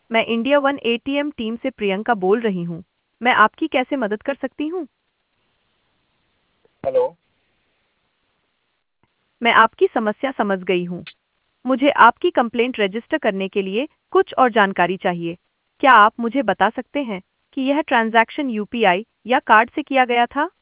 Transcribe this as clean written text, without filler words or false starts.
मैं India one ATM team से प्रियंका बोल रही हूँ। मैं आपकी कैसे मदद कर सकती हूँ? हेलो। मैं आपकी समस्या समझ गई हूँ। मुझे आपकी कंप्लेंट रजिस्टर करने के लिए कुछ और जानकारी चाहिए। क्या आप मुझे बता सकते हैं कि यह ट्रांजैक्शन यूपीआई या कार्ड से किया गया था?